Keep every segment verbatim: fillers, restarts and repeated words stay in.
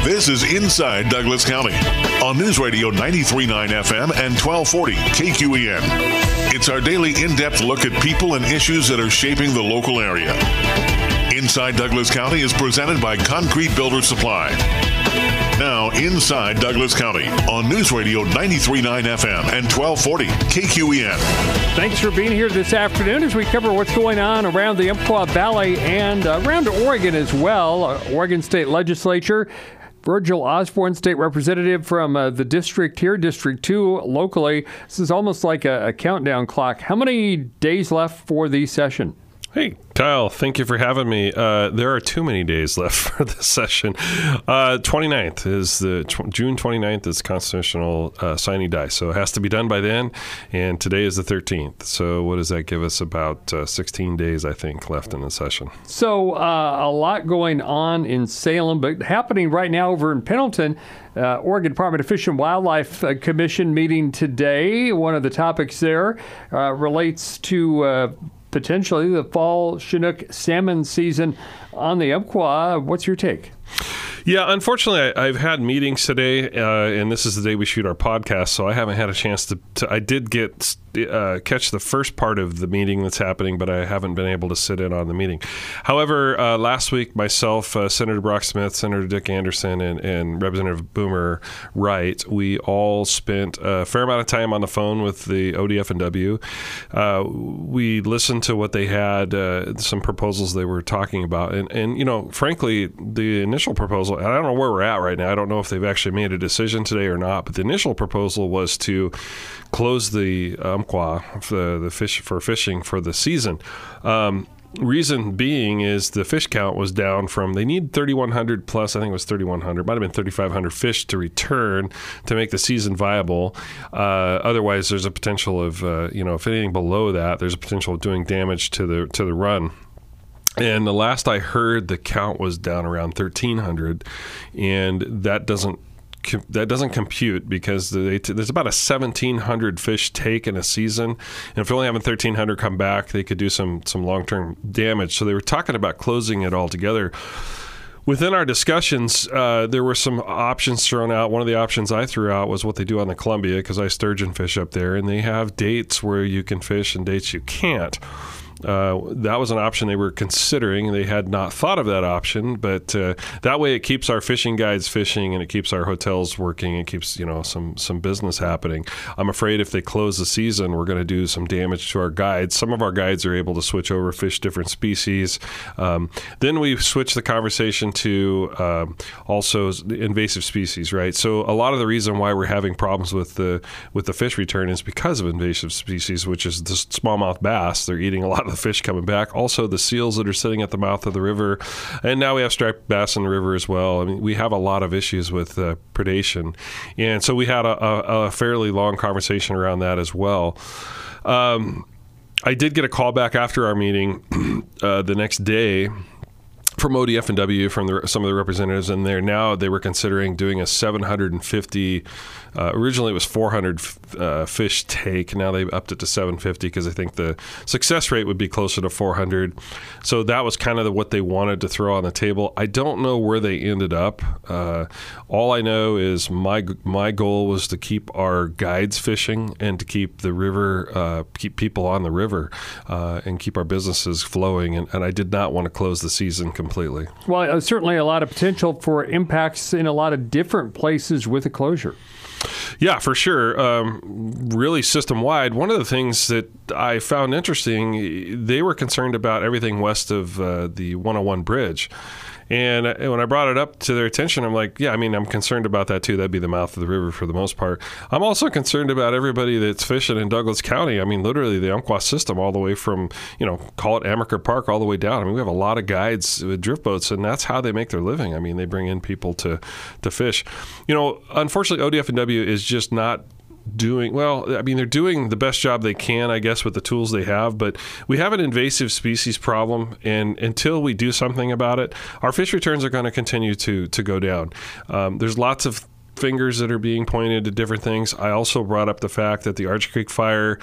This is Inside Douglas County on News Radio ninety-three point nine F M and twelve forty K Q E N. It's our daily in-depth look at people and issues that are shaping the local area. Inside Douglas County is presented by Concrete Builder Supply. Now, Inside Douglas County on News Radio ninety-three point nine F M and twelve forty K Q E N. Thanks for being here this afternoon as we cover what's going on around the Umpqua Valley and uh, around Oregon as well. Uh, Oregon State Legislature. Virgil Osborne, state representative from uh, the district here, District two, locally. This is almost like a, a countdown clock. How many days left for the session? Hey, Kyle, thank you for having me. Uh, there are too many days left for this session. Uh, twenty-ninth is the tw- June twenty-ninth is constitutional uh, sine die, so it has to be done by then. And today is the thirteenth. So what does that give us? About uh, sixteen days, I think, left in the session. So uh, a lot going on in Salem, but happening right now over in Pendleton. Uh, Oregon Department of Fish and Wildlife uh, Commission meeting today. One of the topics there uh, relates to uh, potentially the fall Chinook salmon season on the Umpqua. What's your take? Yeah, unfortunately, I, I've had meetings today, uh, and this is the day we shoot our podcast, so I haven't had a chance to. to I did get uh, catch the first part of the meeting that's happening, but I haven't been able to sit in on the meeting. However, uh, last week, myself, uh, Senator Brock Smith, Senator Dick Anderson, and, and Representative Boomer Wright, we all spent a fair amount of time on the phone with the O D F and W. Uh, we listened to what they had, uh, some proposals they were talking about, and, and you know, frankly, the initial proposal. I don't know where we're at right now. I don't know if they've actually made a decision today or not. But the initial proposal was to close the Umpqua, the, the fish for fishing for the season. Um, reason being is the fish count was down from, they need thirty-one hundred plus, I think it was thirty-one hundred, might have been thirty-five hundred fish to return to make the season viable. Uh, otherwise, there's a potential of, uh, you know, if anything below that, there's a potential of doing damage to the to the run. And the last I heard, the count was down around thirteen hundred, and that doesn't that doesn't compute because they, there's about a seventeen hundred fish take in a season, and if you're only having thirteen hundred come back, they could do some some long-term damage. So they were talking about closing it all together. Within our discussions, uh, there were some options thrown out. One of the options I threw out was what they do on the Columbia, because I sturgeon fish up there, and they have dates where you can fish and dates you can't. Uh, that was an option they were considering. They had not thought of that option, but uh, that way it keeps our fishing guides fishing, and it keeps our hotels working. It keeps, you know, some some business happening. I'm afraid if they close the season, we're going to do some damage to our guides. Some of our guides are able to switch over, fish different species. Um, then we switch the conversation to uh, also invasive species, right? So a lot of the reason why we're having problems with the with the fish return is because of invasive species, which is the smallmouth bass. They're eating a lot of the fish coming back. Also, the seals that are sitting at the mouth of the river, and now we have striped bass in the river as well. I mean, we have a lot of issues with uh, predation, and so we had a, a, a fairly long conversation around that as well. Um, I did get a call back after our meeting uh, the next day from O D F and W, from the, some of the representatives in there. Now they were considering doing a seven hundred fifty. Uh, originally, it was four hundred uh, fish take. Now they've upped it to seven hundred fifty because I think the success rate would be closer to four hundred. So that was kind of the, what they wanted to throw on the table. I don't know where they ended up. Uh, all I know is my my goal was to keep our guides fishing and to keep the river, uh, keep people on the river, uh, and keep our businesses flowing. And, and I did not want to close the season completely. Well, uh, certainly a lot of potential for impacts in a lot of different places with the closure. Yeah, for sure. Um, really system-wide. One of the things that I found interesting, they were concerned about everything west of uh, the one oh one bridge. And when I brought it up to their attention, I'm like, yeah, I mean, I'm concerned about that too. That'd be the mouth of the river for the most part. I'm also concerned about everybody that's fishing in Douglas County. I mean, literally the Umpqua system all the way from, you know, call it Amaker Park all the way down. I mean, we have a lot of guides with drift boats, and that's how they make their living. I mean, they bring in people to, to fish. You know, unfortunately, O D F and W is just not doing well. I mean, they're doing the best job they can, I guess, with the tools they have, but we have an invasive species problem, and until we do something about it, our fish returns are going to continue to to go down. Um, there's lots of fingers that are being pointed to different things. I also brought up the fact that the Arch Creek fire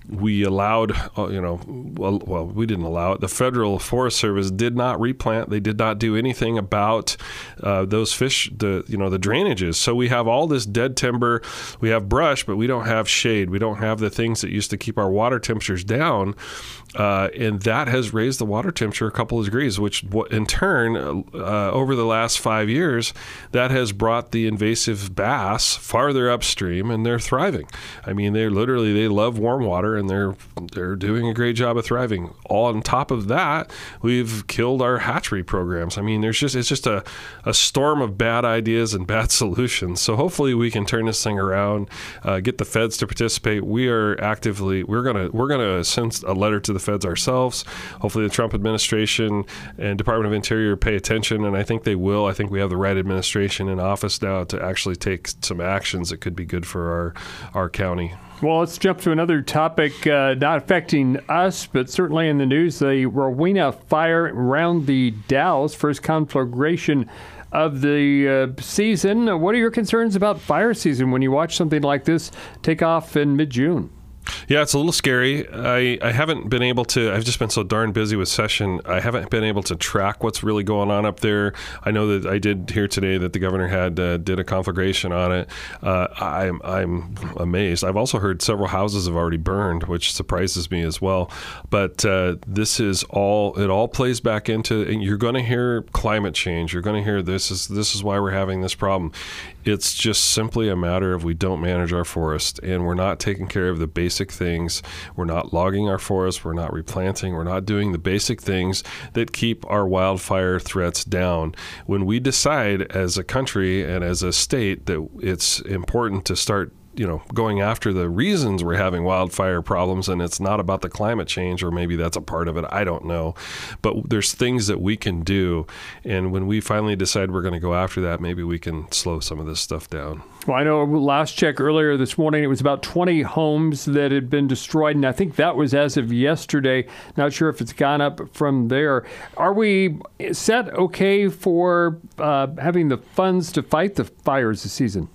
we allowed, uh, you know, well, well, we didn't allow it. The Federal Forest Service did not replant. They did not do anything about uh, those fish, the you know, the drainages. So we have all this dead timber, we have brush, but we don't have shade. We don't have the things that used to keep our water temperatures down. Uh, and that has raised the water temperature a couple of degrees, which in turn, uh, over the last five years, that has brought the invasive bass farther upstream, and they're thriving. I mean, they're literally, they love warm water, and they're they're doing a great job of thriving. All on top of that, we've killed our hatchery programs. I mean, there's just it's just a, a storm of bad ideas and bad solutions. So hopefully we can turn this thing around, uh, get the feds to participate. We are actively, we're gonna we're gonna send a letter to the feds ourselves. Hopefully the Trump administration and Department of Interior pay attention, and I think they will. I think we have the right administration in office now to actually take some actions that could be good for our, our county. Well, let's jump to another topic uh, not affecting us, but certainly in the news, the Rowena fire around the Dalles, first conflagration of the uh, season. What are your concerns about fire season when you watch something like this take off in mid-June? Yeah, it's a little scary. I, I haven't been able to, I've just been so darn busy with session, I haven't been able to track what's really going on up there. I know that I did hear today that the governor had uh, did a conflagration on it. Uh, I'm, I'm amazed. I've also heard several houses have already burned, which surprises me as well. But uh, this is all, it all plays back into, and you're going to hear climate change. You're going to hear this is, this is why we're having this problem. It's just simply a matter of we don't manage our forest, and we're not taking care of the basic things. We're not logging our forests. We're not replanting. We're not doing the basic things that keep our wildfire threats down. When we decide as a country and as a state that it's important to start you know, going after the reasons we're having wildfire problems, and it's not about the climate change, or maybe that's a part of it, I don't know. But there's things that we can do, and when we finally decide we're going to go after that, maybe we can slow some of this stuff down. Well, I know last check earlier this morning, it was about twenty homes that had been destroyed, and I think that was as of yesterday. Not sure if it's gone up from there. Are we set okay for uh, having the funds to fight the fires this season?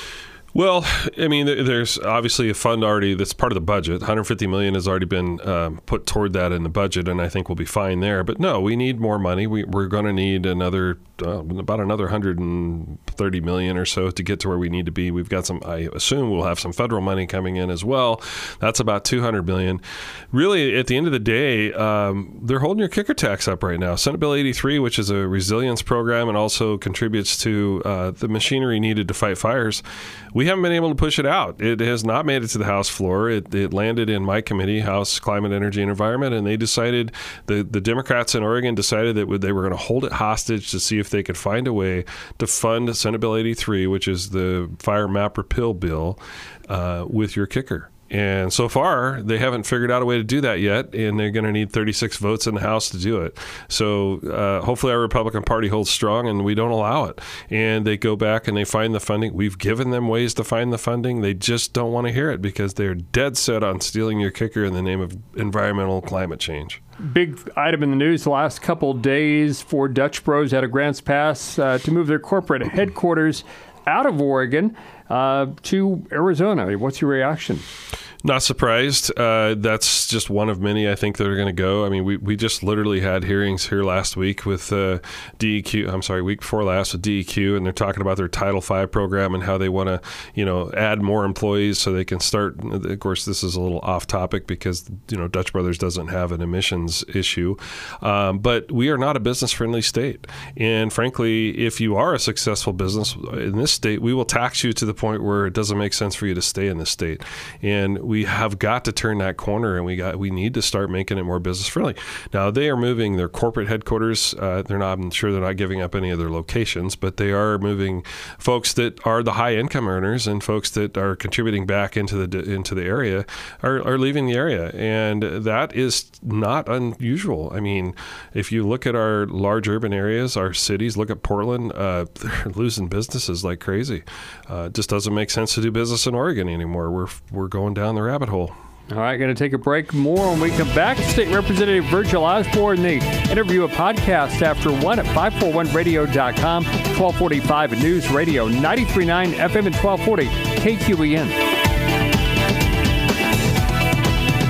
Well, I mean, there's obviously a fund already that's part of the budget. one hundred fifty million dollars has already been um, put toward that in the budget, and I think we'll be fine there. But no, we need more money. We, we're going to need another uh, about another one hundred thirty million dollars or so to get to where we need to be. We've got some, I assume we'll have some federal money coming in as well. That's about two hundred million dollars. Really, at the end of the day, um, they're holding your kicker tax up right now. Senate Bill eighty-three, which is a resilience program and also contributes to uh, the machinery needed to fight fires, we haven't been able to push it out. It has not made it to the House floor. It, it landed in my committee, House Climate, Energy, and Environment, and they decided, the, the Democrats in Oregon decided that they were going to hold it hostage to see if they could find a way to fund Senate Bill eighty-three, which is the fire map repeal bill, uh, with your kicker. And so far, they haven't figured out a way to do that yet, and they're going to need thirty-six votes in the House to do it. So uh, hopefully our Republican Party holds strong and we don't allow it. And they go back and they find the funding. We've given them ways to find the funding. They just don't want to hear it because they're dead set on stealing your kicker in the name of environmental climate change. Big item in the news the last couple days for Dutch Bros out of Grants Pass uh, to move their corporate headquarters out of Oregon uh, to Arizona. What's your reaction? Not surprised. Uh, that's just one of many, I think, that are going to go. I mean, we, we just literally had hearings here last week with uh, D E Q. I'm sorry, week before last with D E Q, and they're talking about their Title five program and how they want to, you know, add more employees so they can start. Of course, this is a little off topic because, you know, Dutch Brothers doesn't have an emissions issue. Um, but we are not a business-friendly state. And frankly, if you are a successful business in this state, we will tax you to the point where it doesn't make sense for you to stay in this state. And we have got to turn that corner, and we got we need to start making it more business friendly. Now they are moving their corporate headquarters. Uh, they're not. I'm sure they're not giving up any of their locations, but they are moving folks that are the high income earners and folks that are contributing back into the into the area are, are leaving the area, and that is not unusual. I mean, if you look at our large urban areas, our cities, look at Portland, uh, they're losing businesses like crazy. Uh, it just doesn't make sense to do business in Oregon anymore. We're we're going down the rabbit hole. All right, going to take a break. More when we come back. State Representative Virgil Osborne, the interview, a podcast after one at five forty-one radio dot com, twelve forty-five at News Radio, ninety-three point nine F M and twelve forty K Q E N.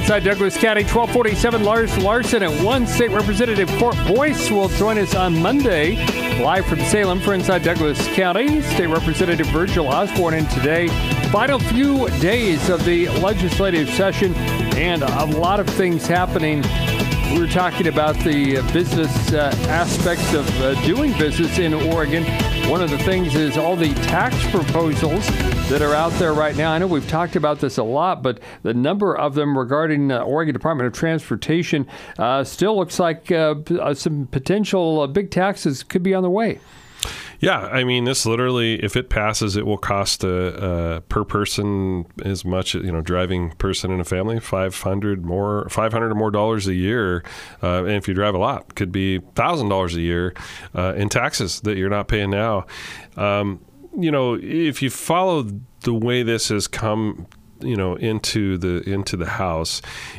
inside Douglas County. twelve forty-seven, Lars Larson at one. State Representative Court Boyce will join us on Monday, live from Salem for Inside Douglas County. State Representative Virgil Osborne in today. Final few days of the legislative session and a lot of things happening. We were talking about the business uh, aspects of uh, doing business in Oregon. One of the things is all the tax proposals that are out there right now. I know we've talked about this a lot, but the number of them regarding uh, Oregon Department of Transportation uh, still looks like uh, some potential uh, big taxes could be on the way. Yeah, I mean, this literally, if it passes, it will cost a, a per person as much, you know, driving person in a family, five hundred more, five hundred or more dollars a year. Uh, and if you drive a lot, could be one thousand dollars a year uh, in taxes that you're not paying now. Um, you know, if you follow the way this has come, you know, into the into the House,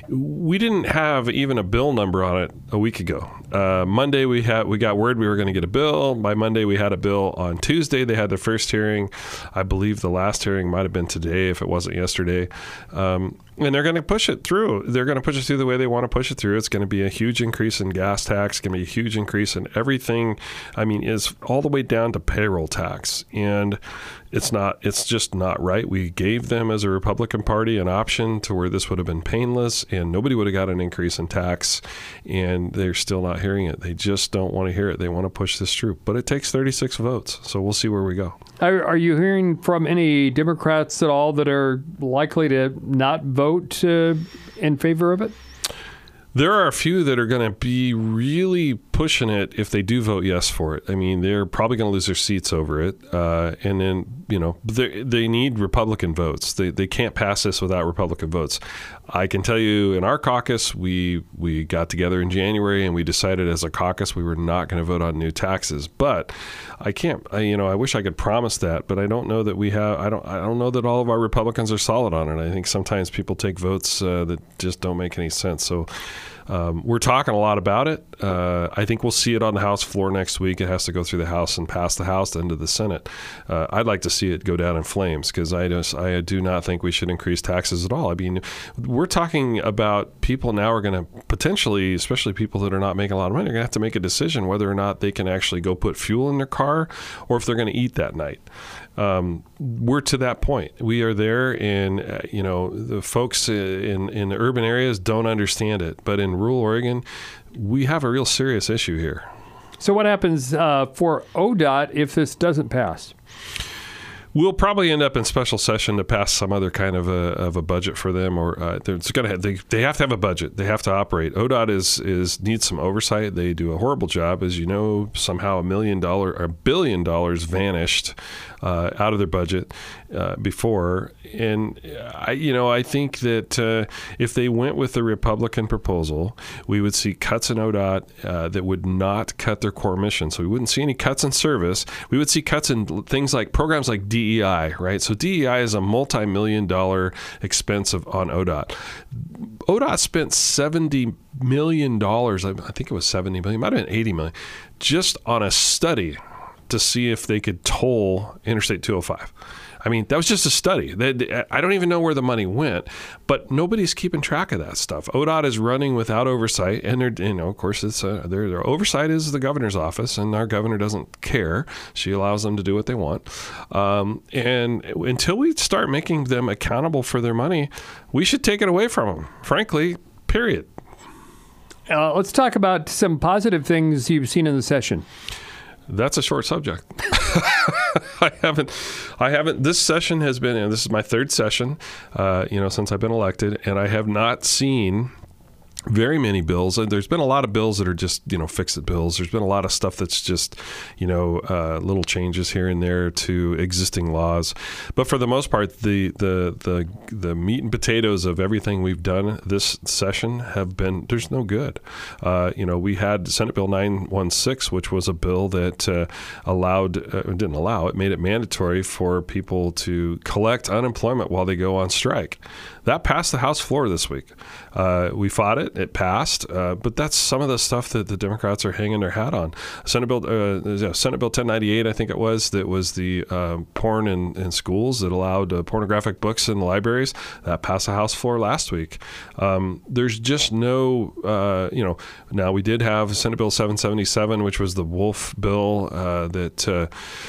we didn't have even a bill number on it a week ago. Uh, Monday we had we got word we were going to get a bill. By Monday we had a bill. On Tuesday they had the first hearing. I believe the last hearing might have been today if it wasn't yesterday. Um, and they're going to push it through. They're going to push it through the way they want to push it through. It's going to be a huge increase in gas tax. It's going to be a huge increase in everything. I mean, is all the way down to payroll tax. And it's not. It's just not right. We gave them as a Republican Party an option to where this would have been painless and nobody would have got an increase in tax. And they're still not hearing it. They just don't want to hear it. They want to push this through. But it takes thirty-six votes. So we'll see where we go. Are, are you hearing from any Democrats at all that are likely to not vote uh, in favor of it? There are a few that are going to be really pushing it if they do vote yes for it. I mean, they're probably going to lose their seats over it. Uh, and then, you know, they, they need Republican votes. They they can't pass this without Republican votes. I can tell you in our caucus, we we got together in January and we decided as a caucus we were not going to vote on new taxes. But I can't, I, you know, I wish I could promise that, but I don't know that we have, I don't I don't know that all of our Republicans are solid on it. I think sometimes people take votes uh, that just don't make any sense. So Um, we're talking a lot about it. Uh, I think we'll see it on the House floor next week. It has to go through the House and pass the House, then to the Senate. Uh, I'd like to see it go down in flames because I just I do not think we should increase taxes at all. I mean, we're talking about people now are going to potentially, especially people that are not making a lot of money, are going to have to make a decision whether or not they can actually go put fuel in their car or if they're going to eat that night. Um, we're to that point. We are there, and uh, you know the folks in in the urban areas don't understand it, but in rural Oregon, we have a real serious issue here. So, what happens uh, for O D O T if this doesn't pass? We'll probably end up in special session to pass some other kind of a of a budget for them, or uh, it's going to have, they they have to have a budget. They have to operate. O D O T is is needs some oversight. They do a horrible job, as you know. Somehow a million dollar or a billion dollars vanished uh, out of their budget uh, before, and I you know I think that uh, if they went with the Republican proposal, we would see cuts in O D O T uh, that would not cut their core mission. So we wouldn't see any cuts in service. We would see cuts in things like programs like D E I, right? So D E I is a multi-million dollar expense of, on O D O T. O D O T spent seventy million dollars, I think it was seventy million dollars, it might have been eighty million dollars, just on a study to see if they could toll Interstate two oh five. I mean, that was just a study. I don't even know where the money went, but nobody's keeping track of that stuff. O D O T is running without oversight, and they're, you know, of course, it's uh, their, their oversight is the governor's office, and our governor doesn't care. She allows them to do what they want. Um, and until we start making them accountable for their money, we should take it away from them, frankly, period. Uh, let's talk about some positive things you've seen in the session. That's a short subject. I haven't, I haven't, this session has been, and this is my third session, uh, you know, since I've been elected, and I have not seen very many bills. There's been a lot of bills that are just, you know, fix-it bills. There's been a lot of stuff that's just, you know, uh, little changes here and there to existing laws. But for the most part, the the the the meat and potatoes of everything we've done this session have been, there's no good. Uh, you know, we had Senate Bill nine one six, which was a bill that uh, allowed, uh, didn't allow, it made it mandatory for people to collect unemployment while they go on strike. that passed the House floor this week. Uh, we fought it. It passed. Uh, but that's some of the stuff that the Democrats are hanging their hat on. Senate Bill, uh, yeah, Senate Bill ten ninety-eight, I think it was, that was the uh, porn in, in schools that allowed uh, pornographic books in the libraries. That passed the House floor last week. Um, there's just no, uh, you know, now we did have Senate Bill seven seventy-seven, which was the Wolf bill uh, that uh,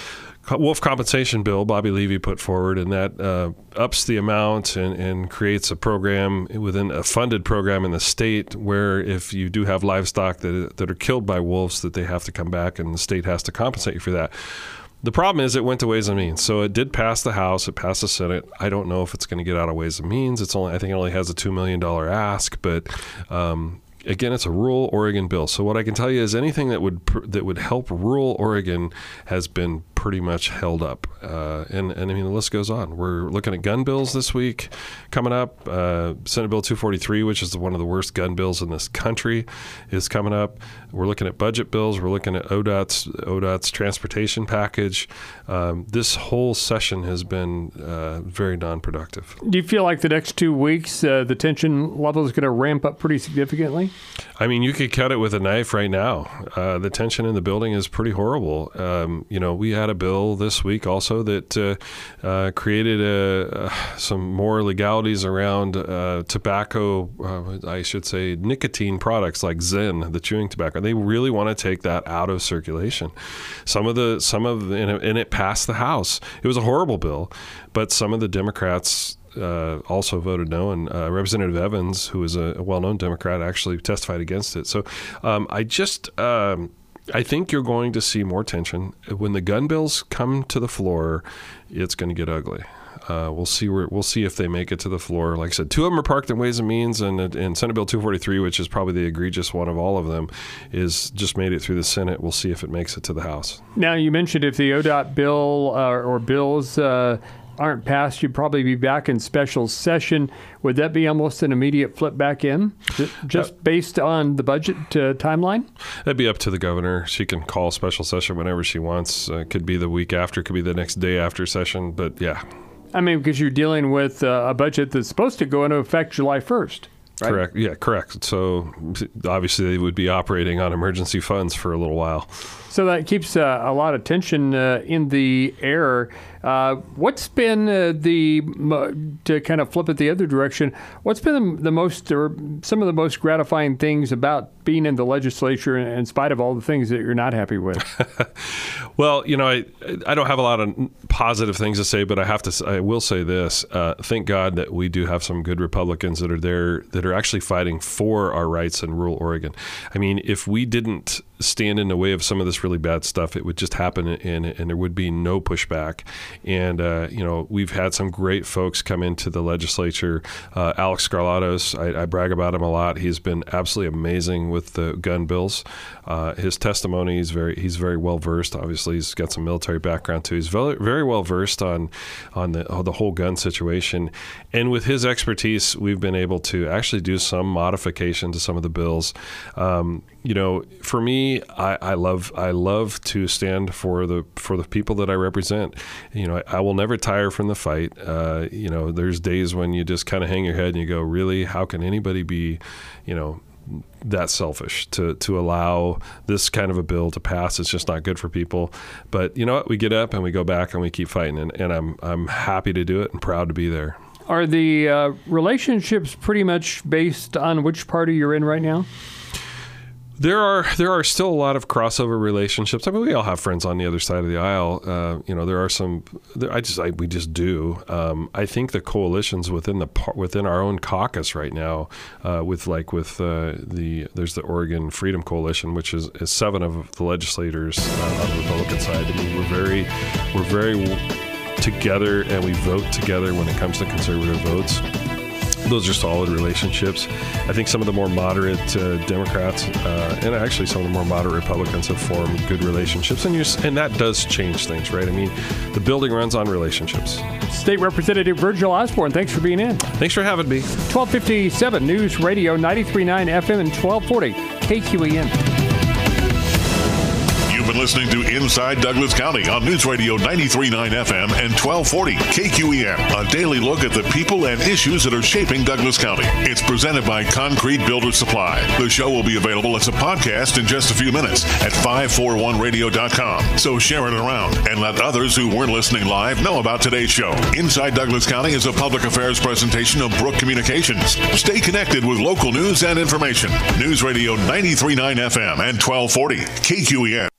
Wolf compensation bill Bobby Levy put forward, and that uh, ups the amount and, and creates a program within a funded program in the state where if you do have livestock that that are killed by wolves, that they have to come back and the state has to compensate you for that. The problem is it went to Ways and Means. So it did pass the House. It passed the Senate. I don't know if it's going to get out of Ways and Means. It's only I think it only has a two million dollars ask, but um, again, it's a rural Oregon bill. So what I can tell you is anything that would that would help rural Oregon has been pretty much held up. Uh, and, and I mean, the list goes on. We're looking at gun bills this week coming up. Uh, Senate Bill two forty-three, which is one of the worst gun bills in this country, is coming up. We're looking at budget bills. We're looking at O D O T's, O D O T's transportation package. Um, this whole session has been uh, very non-productive. Do you feel like the next two weeks, uh, the tension level is going to ramp up pretty significantly? I mean, you could cut it with a knife right now. Uh, the tension in the building is pretty horrible. Um, you know, we had a bill this week also that uh, uh, created a, uh, some more legalities around uh, tobacco, uh, I should say nicotine products like Zyn, the chewing tobacco. They really want to take that out of circulation. Some of the, some of, the, and, it, and it passed the House. It was a horrible bill, but some of the Democrats Uh, also voted no, and uh, Representative Evans, who is a, a well-known Democrat, actually testified against it. So um, I just, um, I think you're going to see more tension. When the gun bills come to the floor, it's going to get ugly. Uh, we'll see where we'll see if they make it to the floor. Like I said, two of them are parked in Ways and Means, and, and Senate Bill two forty-three, which is probably the egregious one of all of them, is just made it through the Senate. We'll see if it makes it to the House. Now, you mentioned if the O D O T bill uh, or bills uh, aren't passed, you'd probably be back in special session. Would that be almost an immediate flip back in, just uh, based on the budget uh, timeline? That'd be up to the governor. She can call special session whenever she wants. Uh, could be the week after, could be the next day after session, but yeah. I mean, because you're dealing with uh, a budget that's supposed to go into effect July first. Right? Correct. Yeah, correct. So obviously they would be operating on emergency funds for a little while. So that keeps uh, a lot of tension uh, in the air. Uh, what's been uh, the, to kind of flip it the other direction, what's been the most, or some of the most gratifying things about being in the legislature in spite of all the things that you're not happy with? Well, you know, I I don't have a lot of positive things to say, but I have to, I will say this. Uh, thank God that we do have some good Republicans that are there that are actually fighting for our rights in rural Oregon. I mean, if we didn't stand in the way of some of this really bad stuff, it would just happen, and, and there would be no pushback. And, uh, you know, we've had some great folks come into the legislature. Uh, Alex Skarlatos, I, I brag about him a lot. He's been absolutely amazing with the gun bills. Uh, his testimony is very, he's very well versed. Obviously, he's got some military background too. He's very, very well versed on, on the, oh, the whole gun situation. And with his expertise, we've been able to actually do some modification to some of the bills. Um, you know, for me, I, I love I love to stand for the for the people that I represent. You know, I, I will never tire from the fight. Uh, you know, there's days when you just kind of hang your head and you go, really, how can anybody be, you know, that selfish to to allow this kind of a bill to pass? It's just not good for people. But you know what? We get up and we go back and we keep fighting, and, and I'm I'm happy to do it and proud to be there. Are the uh, relationships pretty much based on which party you're in right now? There are there are still a lot of crossover relationships. I mean, we all have friends on the other side of the aisle. Uh, you know, there are some. There, I just I, we just do. Um, I think the coalitions within the within our own caucus right now, uh, with like with uh, the there's the Oregon Freedom Coalition, which is, is seven of the legislators uh, on the Republican side. I mean, we're very we're very together, and we vote together when it comes to conservative votes. Those are solid relationships. I think some of the more moderate uh, Democrats uh, and actually some of the more moderate Republicans have formed good relationships, and, you're, and that does change things, right? I mean, the building runs on relationships. State Representative Virgil Osborne, thanks for being in. Thanks for having me. twelve fifty-seven News Radio, ninety-three point nine F M and twelve forty K Q E N. You've been listening to Inside Douglas County on News Radio ninety-three point nine F M and twelve forty K Q E N. A daily look at the people and issues that are shaping Douglas County. It's presented by Concrete Builder Supply. The show will be available as a podcast in just a few minutes at five forty-one radio dot com. So share it around and let others who weren't listening live know about today's show. Inside Douglas County is a public affairs presentation of Brook Communications. Stay connected with local news and information. News Radio ninety-three point nine F M and twelve forty K Q E N.